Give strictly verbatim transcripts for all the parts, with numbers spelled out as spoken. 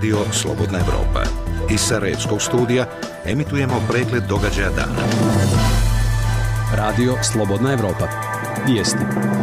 Radio Slobodna Evropa. Iz Sarajevskog studija emitujemo pregled događaja dana. Radio Slobodna Evropa. Vijesti.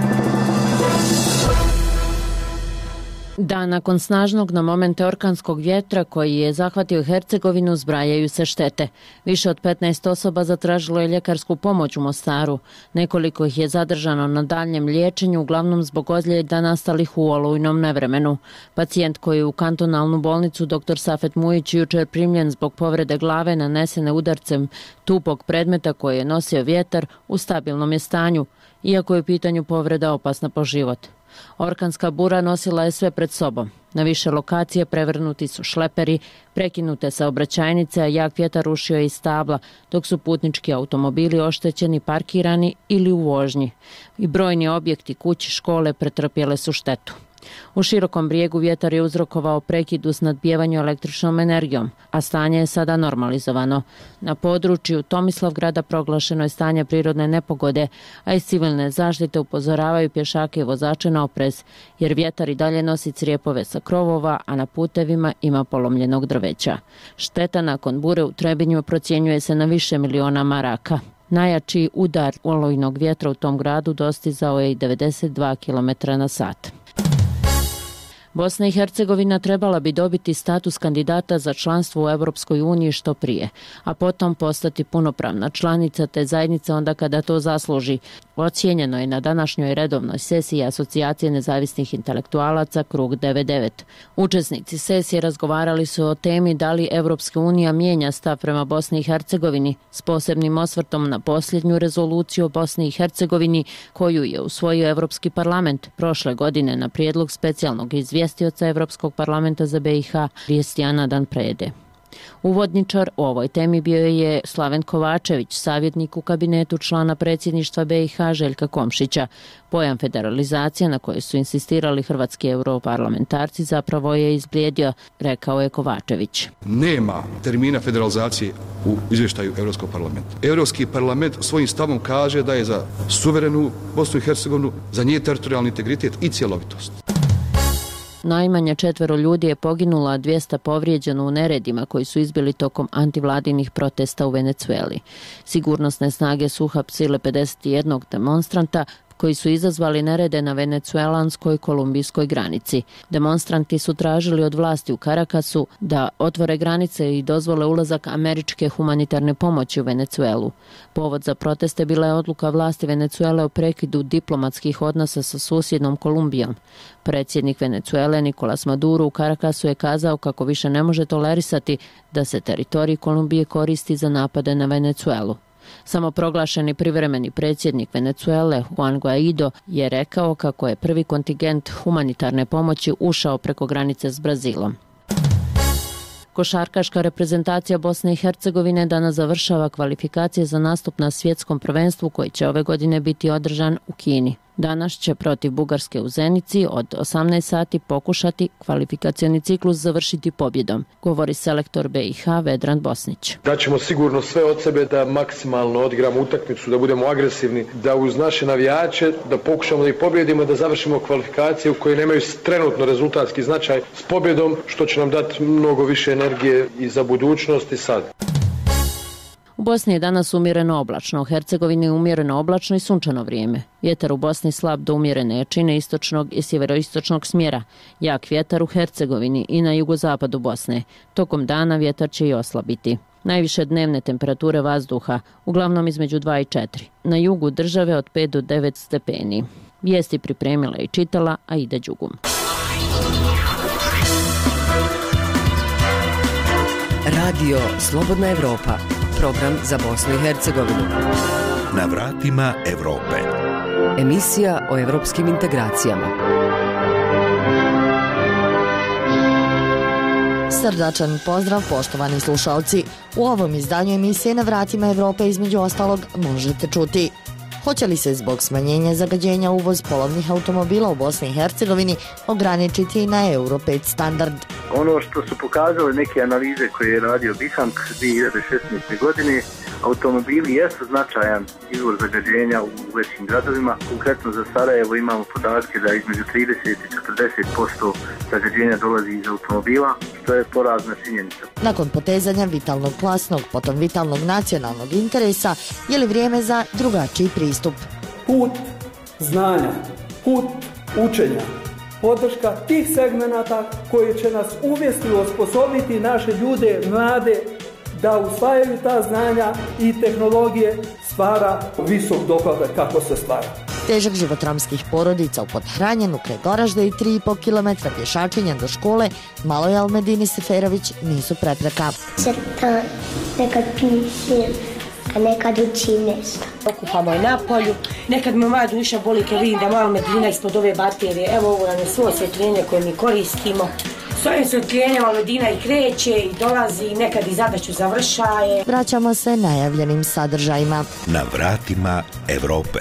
Dan nakon snažnog na momente orkanskog vjetra koji je zahvatio Hercegovinu zbrajaju se štete. Više od petnaest osoba zatražilo je ljekarsku pomoć u Mostaru. Nekoliko ih je zadržano na daljnjem liječenju, uglavnom zbog ozljeda nastalih u olujnom nevremenu. Pacijent koji je u kantonalnu bolnicu dr. Safet Mujić jučer primljen zbog povrede glave nanesene udarcem tupog predmeta koji je nosio vjetar u stabilnom je stanju, iako je u pitanju povreda opasna po život. Orkanska bura nosila je sve pred sobom. Na više lokacije prevrnuti su šleperi, prekinute saobraćajnice, a jak vjetar rušio je iz stabla, dok su putnički automobili oštećeni, parkirani ili u vožnji. I brojni objekti, kući, škole pretrpjele su štetu. U Širokom Brijegu vjetar je uzrokovao prekid u snadbijevanju električnom energijom, a stanje je sada normalizovano. Na području Tomislavgrada proglašeno je stanje prirodne nepogode, a iz civilne zaštite upozoravaju pješake i vozače na oprez, jer vjetar i dalje nosi crijepove sa krovova, a na putevima ima polomljenog drveća. Šteta nakon bure u Trebinju procjenjuje se na više miliona maraka. Najjači udar olujnog vjetra u tom gradu dostizao je i devedeset dva kilometra na sat. Bosna i Hercegovina trebala bi dobiti status kandidata za članstvo u Europskoj uniji što prije, a potom postati punopravna članica te zajednica onda kada to zasluži. Ocijenjeno je na današnjoj redovnoj sesiji Asocijacije nezavisnih intelektualaca Krug devedeset devet. Učesnici sesije razgovarali su o temi da li Europska unija mijenja stav prema Bosni i Hercegovini s posebnim osvrtom na posljednju rezoluciju o Bosni i Hercegovini koju je usvojio Europski parlament prošle godine na prijedlog specijalnog izvjestioca Europskog parlamenta za B i H Kristijana Dan Prede. Uvodničar o ovoj temi bio je Slaven Kovačević, savjetnik u kabinetu člana predsjedništva B i H Željka Komšića. Pojam federalizacije na koje su insistirali hrvatski europarlamentarci zapravo je izblijedio, rekao je Kovačević. Nema termina federalizacije u izvještaju Europskog parlamenta. Europski parlament svojim stavom kaže da je za suverenu Bosnu i Hercegovinu, za njen teritorijalni integritet i cjelovitost. Najmanje četvero ljudi je poginulo, a dvjesto povrijeđeno u neredima koji su izbili tokom antivladinih protesta u Venezueli. Sigurnosne snage su uhapsile pedeset jednog demonstranta koji su izazvali nerede na venecuelanskoj kolumbijskoj granici. Demonstranti su tražili od vlasti u Karakasu da otvore granice i dozvole ulazak američke humanitarne pomoći u Venecuelu. Povod za proteste bila je odluka vlasti Venecuele o prekidu diplomatskih odnosa sa susjednom Kolumbijom. Predsjednik Venecuele Nicolas Maduro u Karakasu je kazao kako više ne može tolerisati da se teritorij Kolumbije koristi za napade na Venecuelu. Samoproglašeni privremeni predsjednik Venecuele Juan Guaido je rekao kako je prvi kontingent humanitarne pomoći ušao preko granice s Brazilom. Košarkaška reprezentacija Bosne i Hercegovine danas završava kvalifikacije za nastup na svjetskom prvenstvu koji će ove godine biti održan u Kini. Danas će protiv Bugarske u Zenici od osamnaest sati pokušati kvalifikacioni ciklus završiti pobjedom, govori selektor B i H Vedran Bosnić. Daćemo sigurno sve od sebe da maksimalno odigramo utakmicu, da budemo agresivni, da uz naše navijače, da pokušamo da ih pobjedimo, da završimo kvalifikacije u koje nemaju trenutno rezultatski značaj s pobjedom, što će nam dati mnogo više energije i za budućnost i sad. U Bosni je danas umjereno oblačno, u Hercegovini je umjereno oblačno i sunčano vrijeme. Vjetar u Bosni slab do umjerene jačine istočnog i sjeveroistočnog smjera. Jak vjetar u Hercegovini i na jugozapadu Bosne. Tokom dana vjetar će i oslabiti. Najviše dnevne temperature vazduha, uglavnom između dva i četiri. Na jugu države od pet do devet stepeni. Vijesti pripremila i čitala Aida Đugum. Radio Slobodna Evropa. Program za Bosnu i Hercegovinu. Na vratima Evrope. Emisija o evropskim integracijama. Srdačan pozdrav poštovani slušalci. U ovom izdanju emisije Na vratima Evrope između ostalog možete čuti: hoće li se zbog smanjenja zagađenja uvoz polovnih automobila u Bosni i Hercegovini ograničiti na Euro pet standard? Ono što su pokazale neke analize koje je radio Bihank dvije hiljade šesnaeste. godine, automobili jesu značajan izvor zagađenja u većim gradovima. Konkretno za Sarajevo imamo podatke da između trideset i četrdeset posto zagađenja dolazi iz automobila, što je porazna činjenica. Nakon potezanja vitalnog klasnog, potom vitalnog nacionalnog interesa, je li vrijeme za drugačiji pristup? Put znanja, put učenja, podrška tih segmenata koji će nas uvesti, osposobiti naše ljude, mlade, da usvajaju ta znanja i tehnologije, stvara visok dohodak kako se stvara. Težak život romskih porodica u Podhranjenu kraj Goražda i tri i po kilometra pješačenja do škole Maloj Almedini Seferović nisu prepreka. Crta, nekad pišem, a nekad učim nešto. Okupamo je na polju, nekad me mladu više boli kad vidim da malo medina ispod ove baterije. Evo ovo nam je svo osvjetljenje koje mi koristimo. S ovim osvjetljenjem Almedina i kreće i dolazi i nekad i zadaću završaje. Vraćamo se najavljenim sadržajima. Na vratima Evrope.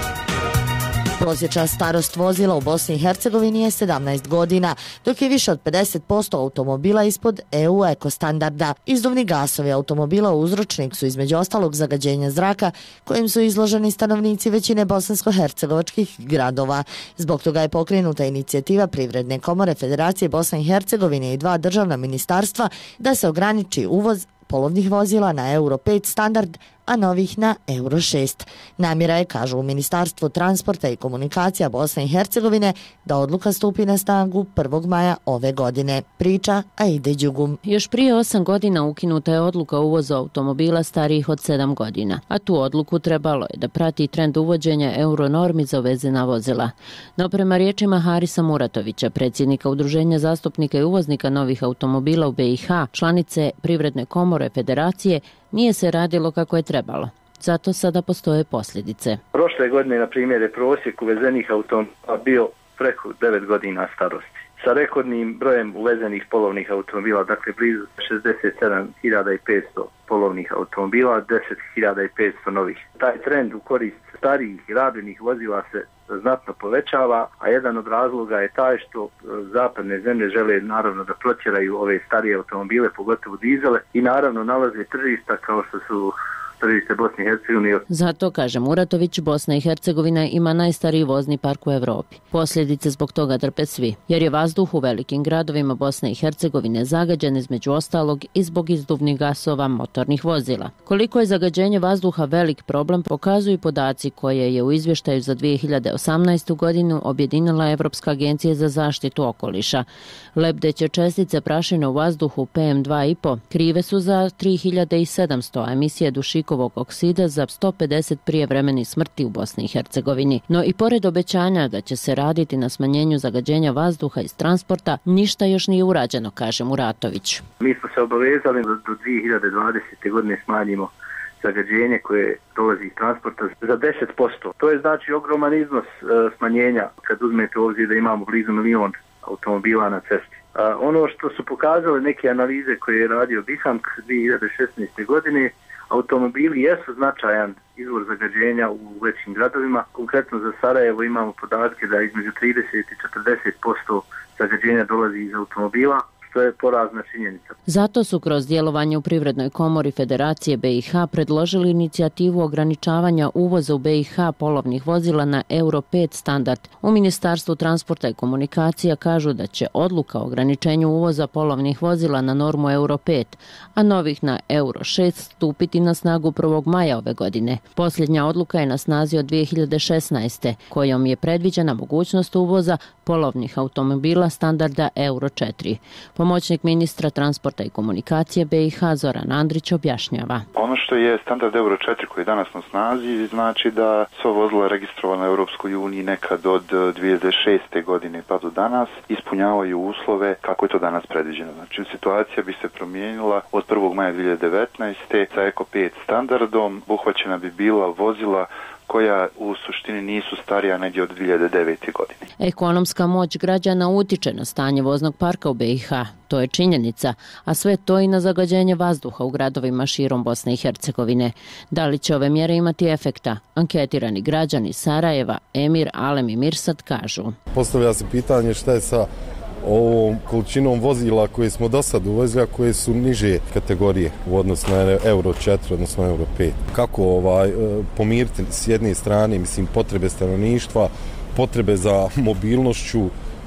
Prosječna starost vozila u Bosni i Hercegovini je sedamnaest godina, dok je više od pedeset posto automobila ispod E U ekostandarda. Izduvni gasovi automobila uzročnik su između ostalog zagađenja zraka kojim su izloženi stanovnici većine bosansko-hercegovačkih gradova. Zbog toga je pokrenuta inicijativa Privredne komore Federacije Bosne i Hercegovine i dva državna ministarstva da se ograniči uvoz polovnih vozila na Euro pet standard, a novih na Euro šest. Namjera je, kažu u Ministarstvu transporta i komunikacija Bosne i Hercegovine, da odluka stupi na snagu prvog maja ove godine. Priča Aide Đugum. Još prije osam godina ukinuta je odluka o uvozu automobila starijih od sedam godina, a tu odluku trebalo je da prati trend uvođenja euro normi za uvezena vozila. No prema riječima Harisa Muratovića, predsjednika Udruženja zastupnika i uvoznika novih automobila u B i H, članice Privredne komore Federacije, nije se radilo kako je trebalo. Zato sada postoje posljedice. Prošle godine, na primjer, je prosjek uvezenih automobila bio preko devet godina starosti. Sa rekordnim brojem uvezenih polovnih automobila, dakle blizu šezdeset sedam hiljada petsto polovnih automobila, deset hiljada petsto novih. Taj trend u korist starijih i rabljenih vozila se znatno povećava, a jedan od razloga je taj što zapadne zemlje žele naravno da protjeraju ove starije automobile, pogotovo dizele, i naravno nalaze tržišta kao što su tržište Bosne i Hercegovine. Zato, kaže Muratović, Bosna i Hercegovina ima najstariji vozni park u Evropi. Posljedice zbog toga trpe svi, jer je vazduh u velikim gradovima Bosne i Hercegovine zagađen između ostalog i zbog izduvnih gasova motornih vozila. Koliko je zagađenje vazduha velik problem pokazuju podaci koje je u izvještaju za dvije hiljade osamnaestu godinu objedinila Evropska agencija za zaštitu okoliša. Lebdeće čestice prašine u vazduhu P M dva i po krive su za tri hiljade sedamsto emisije dušikovog oksida za sto pedeset prijevremenih smrti u Bosni i Hercegovini. No i pored obećanja da će se raditi na smanjenju zagađenja vazduha iz transporta, ništa još nije urađeno, kaže Muratović. Mi smo se obavezali da do dvije hiljade dvadesete godine smanjimo zagađenje koje dolazi iz transporta za deset posto. To je znači ogroman iznos e, smanjenja kad uzmete u obzir da imamo blizu milion automobila na cesti. A, ono što su pokazale neke analize koje je radio Bihamk dvije hiljade šesnaeste godine, automobili jesu značajan izvor zagađenja u većim gradovima. Konkretno za Sarajevo imamo podatke da između trideset i četrdeset posto zagađenja dolazi iz automobila, što je porazna činjenica. Zato su kroz djelovanje u Privrednoj komori Federacije B i H predložili inicijativu ograničavanja uvoza u B i H polovnih vozila na Euro pet standard. U Ministarstvu transporta i komunikacija kažu da će odluka o ograničenju uvoza polovnih vozila na normu Euro pet, a novih na Euro šest stupiti na snagu prvog maja ove godine. Posljednja odluka je na snazi od dvije hiljade šesnaeste. kojom je predviđena mogućnost uvoza polovnih automobila standarda Euro četiri. Pomoćnik ministra transporta i komunikacije B i H Zoran Andrić objašnjava. Ono što je standard Euro četiri koji je danas na snazi znači da sva vozila registrovana u Europskoj uniji nekad od dvije hiljade šeste. godine pa do danas ispunjavaju uslove kako je to danas predviđeno. Znači situacija bi se promijenila od prvog maja dvije hiljade devetnaeste. sa Euro pet standardom obuhvaćena bi bila vozila koja u suštini nisu starija negdje od dvije hiljade devete. godine. Ekonomska moć građana utiče na stanje voznog parka u B i H. To je činjenica, a sve to i na zagađenje vazduha u gradovima širom Bosne i Hercegovine. Da li će ove mjere imati efekta? Anketirani građani Sarajeva, Emir, Alem i Mirsad kažu. Postavlja se pitanje šta je sa ovom količinom vozila koje smo do sad uvezli, a koje su niže kategorije u odnosu na Euro četiri, odnosno Euro pet. Kako ovaj, pomiriti s jedne strane, mislim, potrebe stanovništva, potrebe za mobilnošću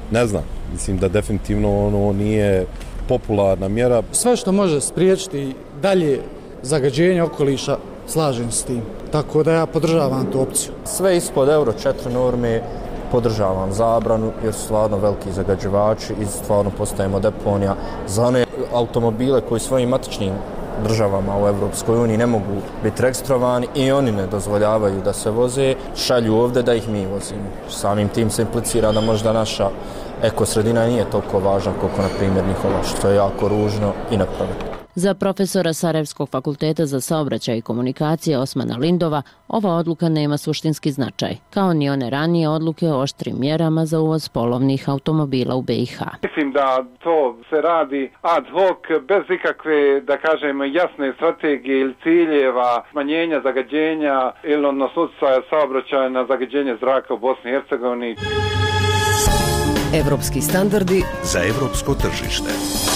ne znam, mislim da definitivno ono nije popularna mjera. Sve što može spriječiti dalje zagađenje okoliša, slažem s tim. Tako da ja podržavam tu opciju. Sve ispod euro četiri norme podržavam zabranu jer su stvarno veliki zagađivači i stvarno postajemo deponija za one automobile koji svojim matičnim državama u Evropskoj uniji ne mogu biti registrovani i oni ne dozvoljavaju da se voze, šalju ovdje da ih mi vozimo. Samim tim se implicira da možda naša ekosredina nije toliko važna koliko na primjer njihova, što je jako ružno i nepravedno. Za profesora Sarajevskog fakulteta za saobraćaj i komunikacije Osmana Lindova ova odluka nema suštinski značaj, kao ni one ranije odluke o oštrim mjerama za uvoz polovnih automobila u B i H. Mislim da to se radi ad hoc, bez ikakve, da kažem, jasne strategije ili ciljeva smanjenja zagađenja ili odnosno utjecaja saobraćaja na zagađenje zraka u Bosni i Hercegovini. Evropski standardi za evropsko tržište.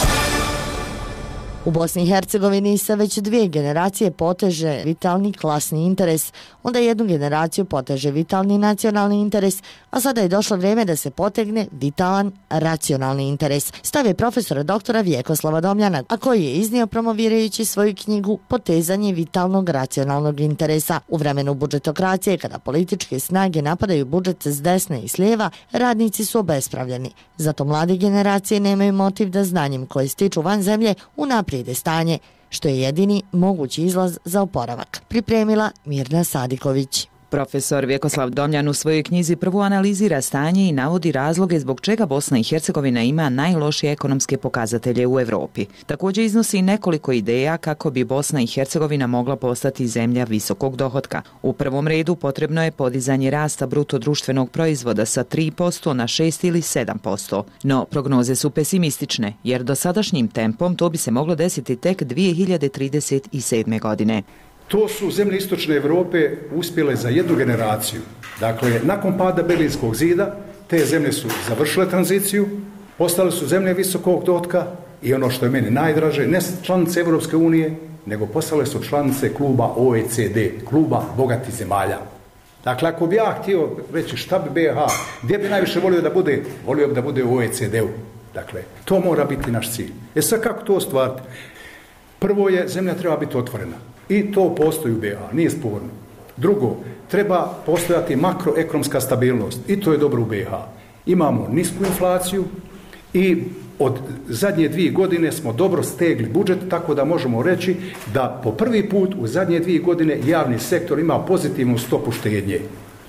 U Bosni i Hercegovini se već dvije generacije poteže vitalni klasni interes, onda jednu generaciju poteže vitalni nacionalni interes, a sada je došlo vrijeme da se potegne vitalan racionalni interes. Stav je profesora doktora Vjekoslava Domljana, a koji je iznio promovirajući svoju knjigu Potezanje vitalnog racionalnog interesa. U vremenu budžetokracije, kada političke snage napadaju budžet s desne i s lijeva, radnici su obespravljeni. Zato mlade generacije nemaju motiv da znanjem koje stiču van zemlje unaprijede stanje, što je jedini mogući izlaz za oporavak. Pripremila Mirna Sadiković. Profesor Vjekoslav Domljan u svojoj knjizi prvo analizira stanje i navodi razloge zbog čega Bosna i Hercegovina ima najlošije ekonomske pokazatelje u Evropi. Također iznosi nekoliko ideja kako bi Bosna i Hercegovina mogla postati zemlja visokog dohotka. U prvom redu potrebno je podizanje rasta bruto društvenog proizvoda sa tri posto na šest ili sedam posto. No, prognoze su pesimistične, jer dosadašnjim tempom to bi se moglo desiti tek dvije hiljade trideset sedme. godine. To su zemlje istočne Europe uspjele za jednu generaciju. Dakle, nakon pada Berlinskog zida, te zemlje su završile tranziciju, postale su zemlje visokog dohotka i ono što je meni najdraže, ne članice Evropske unije, nego postale su članice kluba O E C D, kluba bogatih zemalja. Dakle, ako bi ja htio reći šta bi B i H, gdje bi najviše volio da bude, volio bi da bude u O E C D-u. Dakle, to mora biti naš cilj. E sad kako to ostvariti? Prvo je, zemlja treba biti otvorena. I to postoji u B i H, nije sporno. Drugo, treba postojati makroekonomska stabilnost i to je dobro u B i H. Imamo nisku inflaciju i od zadnje dvije godine smo dobro stegli budžet, tako da možemo reći da po prvi put u zadnje dvije godine javni sektor ima pozitivnu stopu štednje.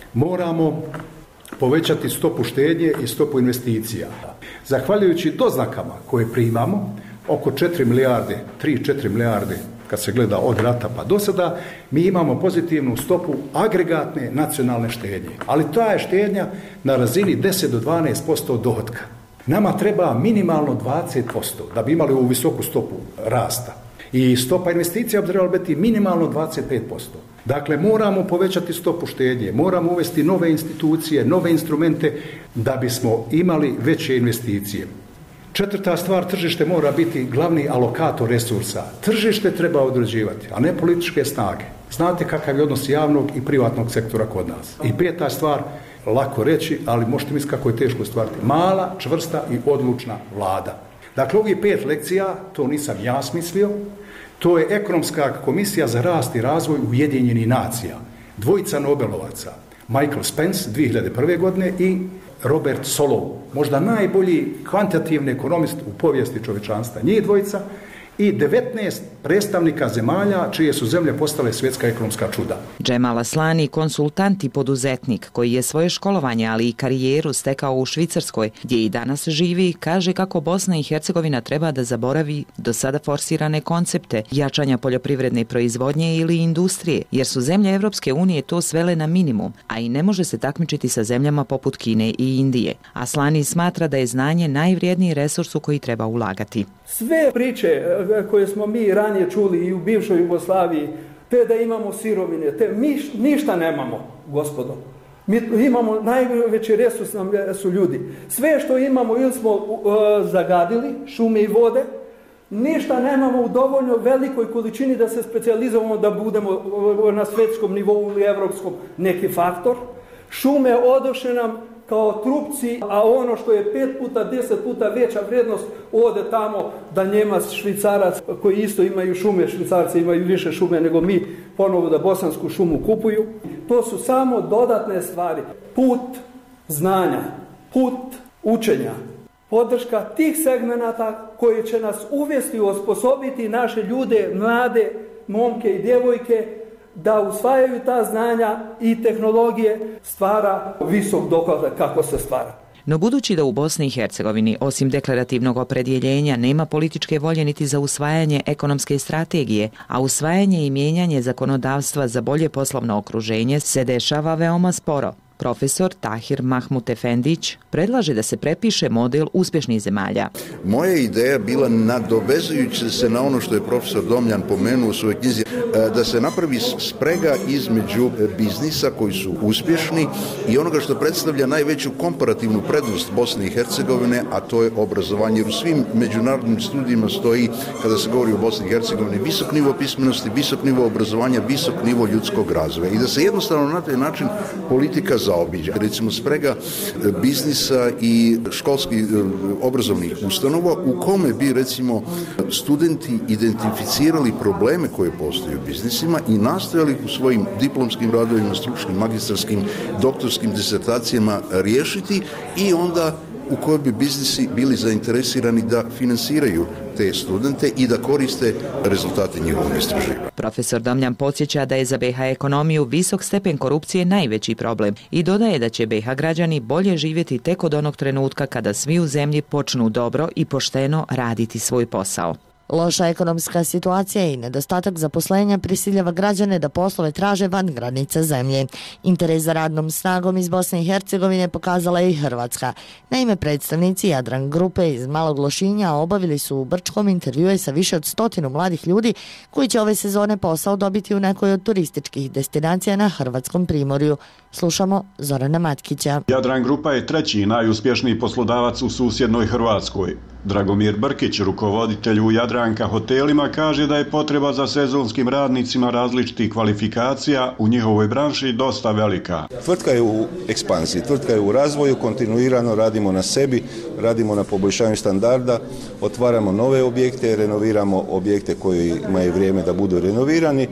Moramo povećati stopu štednje i stopu investicija. Zahvaljujući doznakama koje primamo, oko četiri milijarde, tri do četiri milijarde, kad se gleda od rata pa do sada, mi imamo pozitivnu stopu agregatne nacionalne štednje. Ali ta je štednja na razini deset do dvanaest posto dohotka. Nama treba minimalno dvadeset posto da bi imali ovu visoku stopu rasta. I stopa investicija bi trebala biti minimalno dvadeset pet posto. Dakle, moramo povećati stopu štednje, moramo uvesti nove institucije, nove instrumente da bismo imali veće investicije. Četvrta stvar, tržište mora biti glavni alokator resursa. Tržište treba određivati, a ne političke snage. Znate kakav je odnos javnog i privatnog sektora kod nas. I peta stvar, lako reći, ali možete misliti kako je teško stvariti. Mala, čvrsta i odlučna vlada. Dakle, ovih pet lekcija, to nisam ja smislio, to je Ekonomska komisija za rast i razvoj Ujedinjenih nacija. Dvojica Nobelovaca, Michael Spence dvije hiljade prve. godine i Robert Solow, možda najbolji kvantitativni ekonomist u povijesti čovječanstva. Njih dvojica i devetnaest predstavnika zemalja čije su zemlje postale svjetska ekonomska čuda. Džemal Aslani, konsultant i poduzetnik koji je svoje školovanje, ali i karijeru stekao u Švicarskoj, gdje i danas živi, kaže kako Bosna i Hercegovina treba da zaboravi do sada forsirane koncepte jačanja poljoprivredne proizvodnje ili industrije, jer su zemlje Evropske unije to svele na minimum, a i ne može se takmičiti sa zemljama poput Kine i Indije. Aslani smatra da je znanje najvrijedniji resurs u koji treba ulagati. Sve priče koje smo mi ranije čuli i u bivšoj Jugoslaviji, te da imamo sirovine, te mi ništa nemamo, gospodo. Mi imamo najveći resurs nam su ljudi. Sve što imamo ili smo uh, zagadili, šume i vode, ništa nemamo u dovoljno velikoj količini da se specijalizujemo da budemo uh, na svjetskom nivou ili evropskom neki faktor. Šume odoše nam kao trupci, a ono što je pet puta, deset puta veća vrijednost ode tamo da Njemac, Švicarac, koji isto imaju šume, Švicarci imaju više šume nego mi, ponovo da bosansku šumu kupuju. To su samo dodatne stvari. Put znanja, put učenja, podrška tih segmenata koji će nas uvesti, osposobiti naše ljude, mlade, momke i djevojke da usvajaju ta znanja i tehnologije, stvara visok dohodak kako se stvara. No budući da u Bosni i Hercegovini osim deklarativnog opredjeljenja nema političke volje niti za usvajanje ekonomske strategije, a usvajanje i mijenjanje zakonodavstva za bolje poslovno okruženje se dešava veoma sporo. Profesor Tahir Mahmut Efendić predlaže da se prepiše model uspješnih zemalja. Moja ideja bila nadovezujući se na ono što je profesor Domjan pomenuo u svojoj knjizi, da se napravi sprega između biznisa koji su uspješni i onoga što predstavlja najveću komparativnu prednost Bosne i Hercegovine, a to je obrazovanje. Jer u svim međunarodnim studijima stoji, kada se govori o Bosni i Hercegovini, visok nivo pismenosti, visok nivo obrazovanja, visok nivo ljudskog razvoja. I da se jednostavno na taj način politika zaobiđe. Recimo sprega biznisa i školskih obrazovnih ustanova u kome bi recimo studenti identificirali probleme koje postoje u biznisima i nastojali u svojim diplomskim radovima, stručnim, magistarskim, doktorskim disertacijama riješiti i onda u kojoj bi biznisi bili zainteresirani da finansiraju te studente i da koriste rezultate njihovog istraživanja. Profesor Domjan podsjeća da je za be ha ekonomiju visok stepen korupcije najveći problem i dodaje da će be ha građani bolje živjeti tek od onog trenutka kada svi u zemlji počnu dobro i pošteno raditi svoj posao. Loša ekonomska situacija i nedostatak zaposlenja prisiljava građane da poslove traže van granica zemlje. Interes za radnom snagom iz Bosne i Hercegovine pokazala je i Hrvatska. Naime, predstavnici Jadran grupe iz Malog Lošinja obavili su u Brčkom intervjue sa više od stotinu mladih ljudi koji će ove sezone posao dobiti u nekoj od turističkih destinacija na hrvatskom primorju. Slušamo Zorana Matkića. Jadran grupa je treći najuspješniji poslodavac u susjednoj Hrvatskoj. Dragomir Brkić, rukovoditelj u Jadranka hotelima, kaže da je potreba za sezonskim radnicima različitih kvalifikacija u njihovoj branši dosta velika. Tvrtka je u ekspansiji, tvrtka je u razvoju, kontinuirano radimo na sebi, radimo na poboljšanju standarda, otvaramo nove objekte, renoviramo objekte koji imaju vrijeme da budu renovirani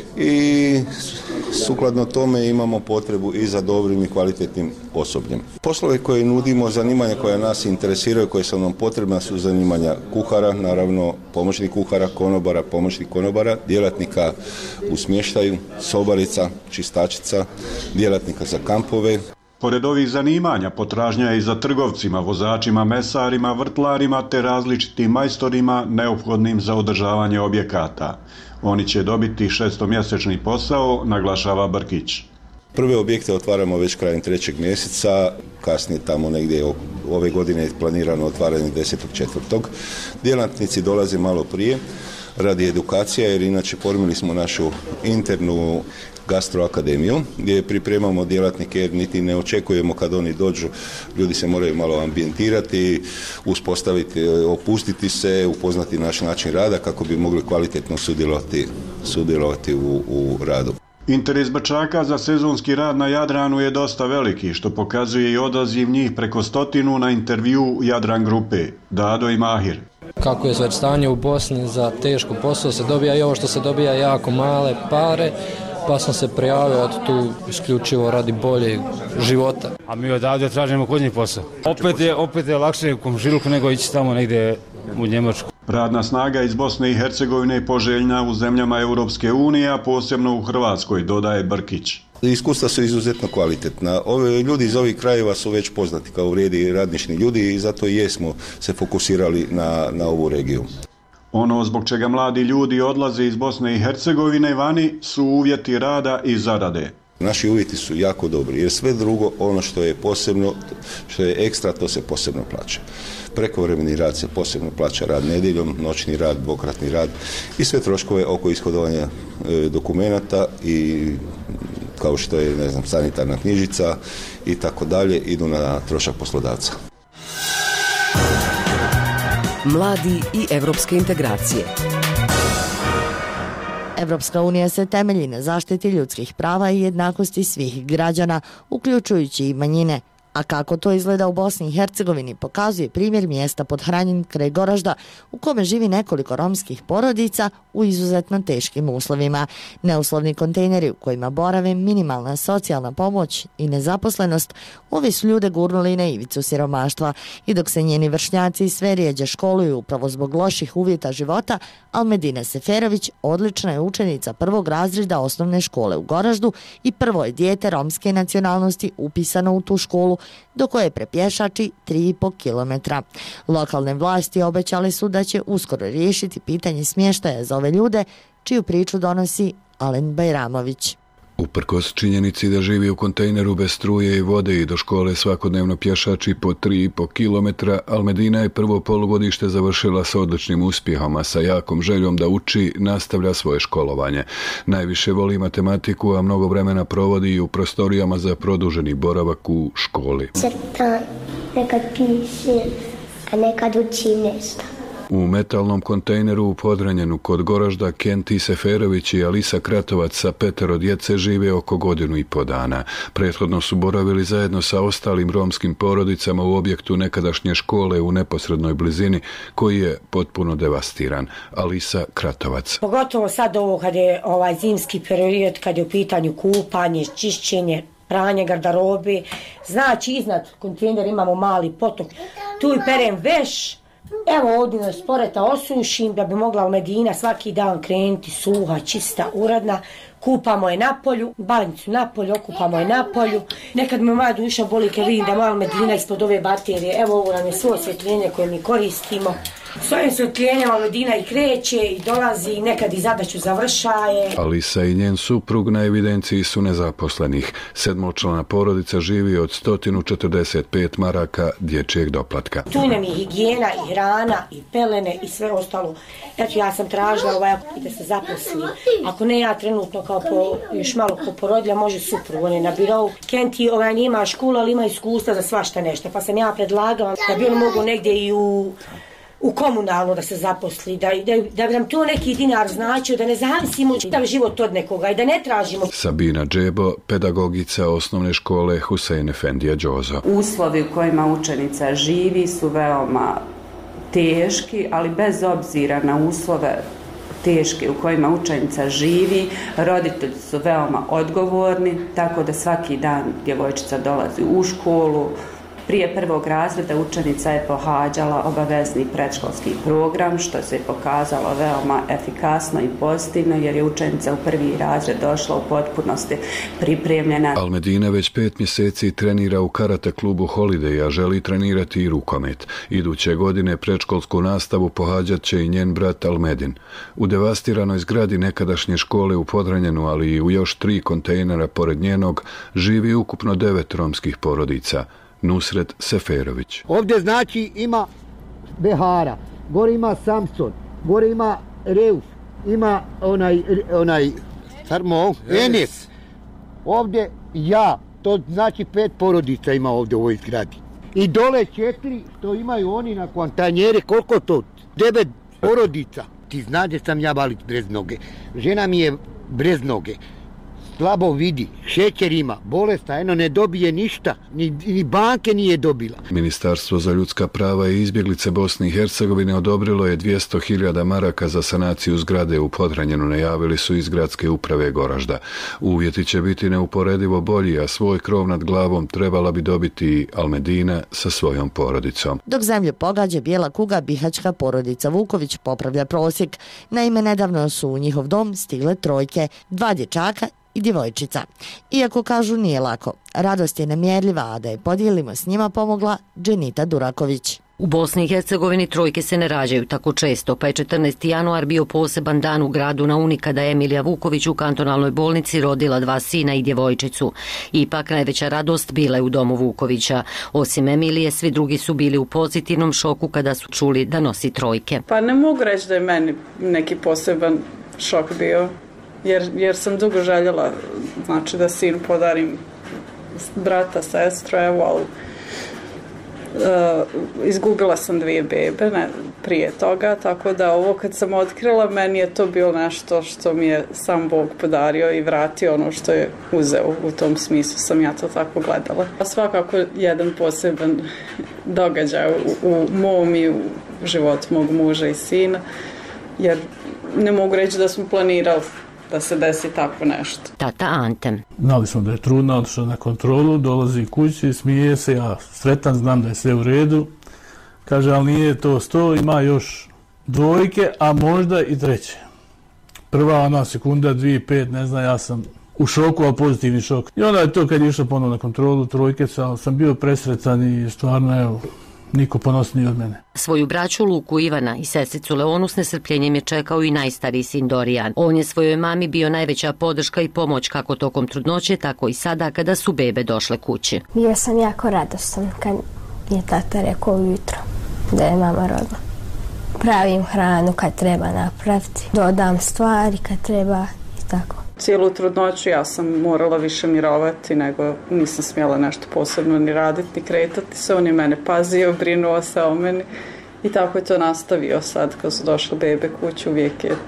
i sukladno tome imamo potrebu i za dobrim i kvalitetnim osobljem. Poslove koje nudimo, zanimanja koja nas interesiraju, koje su nam potrebna su zanimanja kuhara, naravno pomoćnih kuhara, konobara, pomoćnih konobara, djelatnika u smještaju, sobarica, čistačica, djelatnika za kampove. Pored ovih zanimanja, potražnja je i za trgovcima, vozačima, mesarima, vrtlarima te različitim majstorima neophodnim za održavanje objekata. Oni će dobiti šestomjesečni posao, naglašava Brkić. Prve objekte otvaramo već krajem trećeg mjeseca, kasnije tamo negdje ove godine je planirano otvaranje desetog četvrtog Djelatnici dolaze malo prije radi edukacija, jer inače formili smo našu internu gastroakademiju gdje pripremamo djelatnike jer niti ne očekujemo kad oni dođu, ljudi se moraju malo ambijentirati, uspostaviti, opustiti se, upoznati naš način rada kako bi mogli kvalitetno sudjelovati, sudjelovati u, u radu. Interes Brčaka za sezonski rad na Jadranu je dosta veliki, što pokazuje i odaziv njih preko stotinu na intervju Jadran grupe. Dado i Mahir. Kako je već stanje u Bosni za teško posao se dobija i ovo što se dobija jako male pare, pa sam se prijavio tu isključivo radi bolje života. A mi odavde tražimo kod njih posao. Opet je, opet je lakše u komšiluku nego ići tamo negdje u Njemačku. Radna snaga iz Bosne i Hercegovine je poželjna u zemljama Europske unije, a posebno u Hrvatskoj, dodaje Brkić. Iskustva su izuzetno kvalitetna. Ove ljudi iz ovih krajeva su već poznati kao vrijedni radnični ljudi i zato i jesmo se fokusirali na, na ovu regiju. Ono zbog čega mladi ljudi odlaze iz Bosne i Hercegovine vani su uvjeti rada i zarade. Naši uvjeti su jako dobri jer sve drugo, ono što je posebno, što je ekstra, to se posebno plaća. Prekovremeni rad se posebno plaća, rad nedjeljom, noćni rad, dvokratni rad i sve troškove oko ishodovanja e, dokumenata i kao što je, ne znam, sanitarna knjižica i tako dalje, idu na trošak poslodavca. Mladi i evropske integracije. Evropska unija se temelji na zaštiti ljudskih prava i jednakosti svih građana, uključujući i manjine, A kako to izgleda u Bosni i Hercegovini pokazuje primjer mjesta Podhranjen kraj Goražda u kome živi nekoliko romskih porodica u izuzetno teškim uslovima. Neuslovni kontejneri u kojima borave, minimalna socijalna pomoć i nezaposlenost ovi su ljude gurnuli na ivicu siromaštva i dok se njeni vršnjaci sve rijeđe školuju upravo zbog loših uvjeta života, Almedina Seferović odlična je učenica prvog razreda osnovne škole u Goraždu i prvo je dijete romske nacionalnosti upisano u tu školu do koje prepješači tri i po kilometra. Lokalne vlasti obećali su da će uskoro riješiti pitanje smještaja za ove ljude, čiju priču donosi Alen Bajramović. Uprkos činjenici da živi u kontejneru bez struje i vode i do škole svakodnevno pješači po tri i po kilometra, Almedina je prvo polugodište završila sa odličnim uspjehom, a sa jakom željom da uči nastavlja svoje školovanje. Najviše voli matematiku, a mnogo vremena provodi i u prostorijama za produženi boravak u školi. Crtam, nekad pišem, a nekad učim nešto. U metalnom kontejneru u Podhranjenu kod Goražda Kenti Seferović i Alisa Kratovac sa petero djece žive oko godinu i po dana. Prethodno su boravili zajedno sa ostalim romskim porodicama u objektu nekadašnje škole u neposrednoj blizini koji je potpuno devastiran. Alisa Kratovac. Pogotovo sad ovo kad je ovaj zimski period, kad je u pitanju kupanje, čišćenje, pranje garderobe. Znači iznad kontejnera imamo mali potok. Tu i perem veš. Evo ovdje nas poreta osušim da bi mogla Almedina svaki dan krenuti suha, čista, uredna. Kupamo je na polju, balnicu na polju, okupamo je na polju. Nekad me moja duša boli kad vidim da je Almedina ispod ove baterije. Evo ovo nam je svo osvjetljenje koje mi koristimo. S ovim osvjetljenjem Almedina i kreće i dolazi i nekad i zadaću završaje. Alisa i njen suprug na evidenciji su nezaposlenih. Sedmočlana porodica živi od sto četrdeset pet maraka dječjeg doplatka. Tu nam je higijena i hrana i pelene i sve ostalo. Eto ja sam tražila ovaj da se zaposli. Ako ne ja trenutno kao po, još malo po porodilja može suprug, on je na birovu. Kenti ovaj nima školu, ali ima iskustva za svašta nešto. Pa sam ja predlagala da bi on mogu negdje i u u komunalno da se zaposli, da, da, da bi nam to neki dinar značio, da ne zavisimo da život od nekoga i da ne tražimo. Sabina Džebo, pedagogica osnovne škole Husein Efendija Đozo. Uslovi u kojima učenica živi su veoma teški, ali bez obzira na uslove teške u kojima učenica živi, roditelji su veoma odgovorni, tako da svaki dan djevojčica dolazi u školu. Prije prvog razreda učenica je pohađala obavezni predškolski program, što se pokazalo veoma efikasno i pozitivno, jer je učenica u prvi razred došla u potpunosti pripremljena. Almedina već pet mjeseci trenira u karate klubu Holiday, a želi trenirati i rukomet. Iduće godine predškolsku nastavu pohađat će i njen brat Almedin. U devastiranoj zgradi nekadašnje škole u Podhranjenu, ali i u još tri kontejnera pored njenog, živi ukupno devet romskih porodica. Nusret Seferović. Ovdje znači ima Behara, gore ima Samson, gore ima Reuf, ima onaj, onaj Sarmo, Enes. Ovdje ja, to znači pet porodica ima ovdje u ovoj zgradi. I dole četiri, to imaju oni na kontajnjere, koliko to? Devet porodica. Ti znaš da sam ja balić brez noge. Žena mi je brez noge. Slabo vidi, šećer ima, bolesta, eno ne dobije ništa, ni, ni banke nije dobila. Ministarstvo za ljudska prava i izbjeglice Bosne i Hercegovine odobrilo je dvjesto hiljada maraka za sanaciju zgrade u Podhranjenu, najavili su iz gradske uprave Goražda. Uvjeti će biti neuporedivo bolji, a svoj krov nad glavom trebala bi dobiti Almedina sa svojom porodicom. Dok zemlju pogađa bijela kuga, bihaćka porodica Vuković popravlja prosjek. Naime, nedavno su u njihov dom stigle trojke, dva dječaka i djevojčica. Iako kažu nije lako, radost je nemjerljiva, a da je podijelimo s njima pomogla Dženita Duraković. U Bosni i Hercegovini trojke se ne rađaju tako često, pa je četrnaesti januar bio poseban dan u gradu na Uni kada je Emilija Vuković u kantonalnoj bolnici rodila dva sina i djevojčicu. Ipak najveća radost bila je u domu Vukovića. Osim Emilije, svi drugi su bili u pozitivnom šoku kada su čuli da nosi trojke. Pa ne mogu reći da je meni neki poseban šok bio. Jer, jer sam dugo željela, znači da sinu podarim brata, sestru, evo, ali izgubila sam dvije bebe ne, prije toga, tako da ovo kad sam otkrila, meni je to bilo nešto što mi je sam Bog podario i vratio ono što je uzeo. U tom smislu sam ja to tako gledala. A svakako jedan poseban događaj u, u mom i u životu mog muža i sina, jer ne mogu reći da smo planirali da se desi tako nešto. Tata Ante. Znali smo da je trudna, otišla na kontrolu, dolazi kući, smije se, ja sretan, znam da je sve u redu. Kaže, ali nije to sto, ima još dvojke, a možda i treće. Prva ona sekunda, dvije, pet, ne znam, ja sam u šoku, a pozitivni šok. I onda je to kad je išla ponovno na kontrolu, trojke, sam, sam bio presretan i stvarno, evo, niko ponosniji od mene. Svoju braću Luku, Ivana i sestricu Leonu s nestrpljenjem je čekao i najstariji sin Dorijan. On je svojoj mami bio najveća podrška i pomoć kako tokom trudnoće, tako i sada kada su bebe došle kući. Bio sam jako radostan kad je tata rekao ujutro da je mama rodila. Pravim hranu kad treba napraviti, dodam stvari kad treba i tako. Cijelu trudnoću ja sam morala više mirovati, nego nisam smjela nešto posebno ni raditi, ni kretati se. On je mene pazio, brinuo se o meni i tako je to nastavio sad kad su došle bebe kući. Uvijek je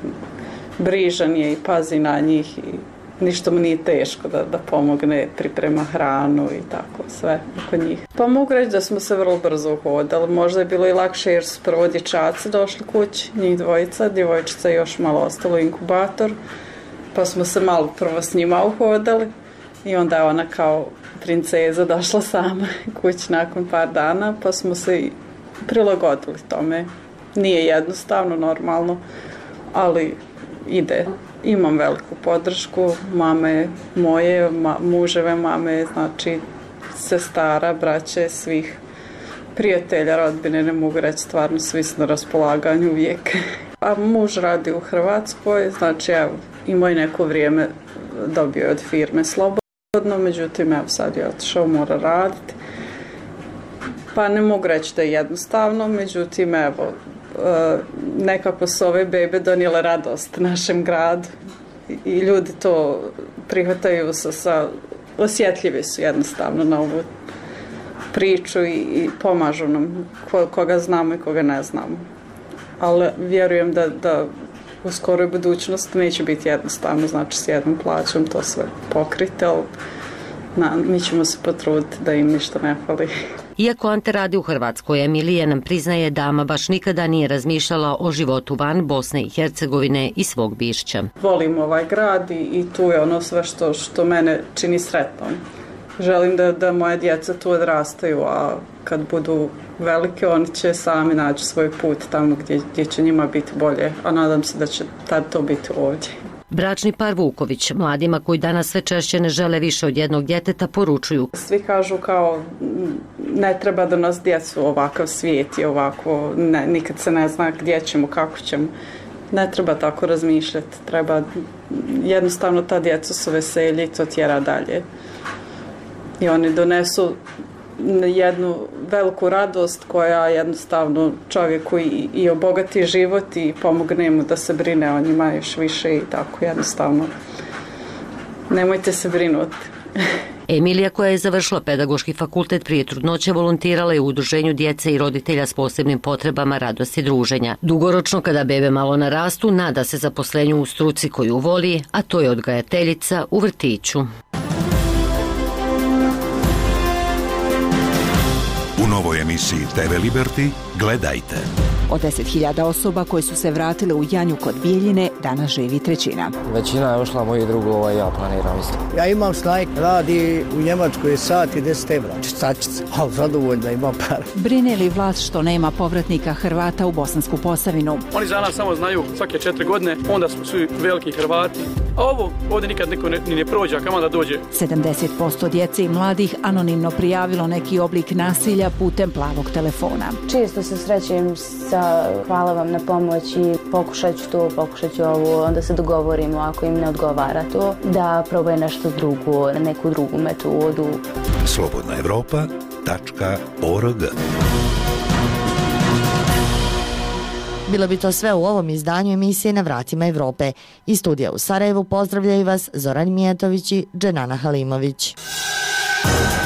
brižan je i pazi na njih i ništa mu nije teško da, da pomogne, priprema hranu i tako sve oko njih. Pa mogu reći da smo se vrlo brzo uhodali. Možda je bilo i lakše jer su prvo dječaci došli kući, njih dvojica, djevojčica još malo ostalo u inkubator. Pa smo se malo prvo s njima uhodali i onda je ona kao princeza došla sama kući nakon par dana, pa smo se i prilagodili tome. Nije jednostavno, normalno, ali ide. Imam veliku podršku mame moje, ma, muževe mame, znači sestara, braće, svih prijatelja, rodbine, ne mogu reći, stvarno svi su na raspolaganju uvijek. A muž radi u Hrvatskoj, znači evo, imao je neko vrijeme, dobio je od firme slobodno, međutim evo sad je otišao, mora raditi. Pa ne mogu reći da je jednostavno, međutim evo, nekako su ove bebe donijele radost našem gradu i ljudi to prihvataju sa, sa osjetljivi su jednostavno na ovu priču i, i pomažu nam ko, koga znamo i koga ne znamo. Ali vjerujem da, da u skoroj budućnosti neće biti jednostavno, znači s jednom plaćom to sve pokriti, ali na, mi ćemo se potruditi da im ništa ne fali. Iako Ante radi u Hrvatskoj, Emilija nam priznaje da ama baš nikada nije razmišljala o životu van Bosne i Hercegovine i svog Bišća. Volim ovaj grad i, i tu je ono sve što, što mene čini sretnom. Želim da, da moje djeca tu odrastaju, a kad budu velike, oni će sami naći svoj put tamo gdje, gdje će njima biti bolje, a nadam se da će tad to biti ovdje. Bračni par Vuković, mladima koji danas sve češće ne žele više od jednog djeteta, poručuju. Svi kažu kao ne treba da nas djecu ovakav svijet i ovako, ne, nikad se ne zna gdje ćemo, kako ćemo. Ne treba tako razmišljati, treba jednostavno ta djeca su veselji i to tjera dalje. I oni donesu jednu veliku radost koja jednostavno čovjeku i, i obogati život i pomogne mu da se brine o njima još više i tako jednostavno. Nemojte se brinuti. Emilija, koja je završila pedagoški fakultet prije trudnoće, volontirala je u udruženju djece i roditelja s posebnim potrebama Radosti druženja. Dugoročno, kada bebe malo narastu, nada se zaposlenju u struci koju voli, a to je odgajateljica u vrtiću. U novoj emisiji te ve Liberty gledajte. Od deset hiljada osoba koji su se vratile u Janju kod Bijeljine, danas živi trećina. Većina je ušla, moji drugova, ja planiram isto. Ja imam štrajk, radi u Njemačkoj sat i deset evra, čistačica, ali zadovoljno da ima par. Brine li vlast što nema povratnika Hrvata u Bosansku Posavinu? Oni za nas samo znaju svake četiri godine, onda smo svi veliki Hrvati. A ovo ovdje nikad niko ne, ni ne prođe, a kamo da dođe. sedamdeset posto djece i mladih anonimno prijavilo neki oblik nasilja putem plavog telefona. Često se srećem sa hvala vam na pomoći, pokušat ću to, pokušat ću ovo, onda se dogovorimo ako im ne odgovara to, da probaju nešto drugo, neku drugu metodu. slobodna evropa tačka org. Bilo bi to sve u ovom izdanju emisije Na vratima Evrope. Iz studija u Sarajevu pozdravljaju vas Zoran Mijetović i Dženana Halimović.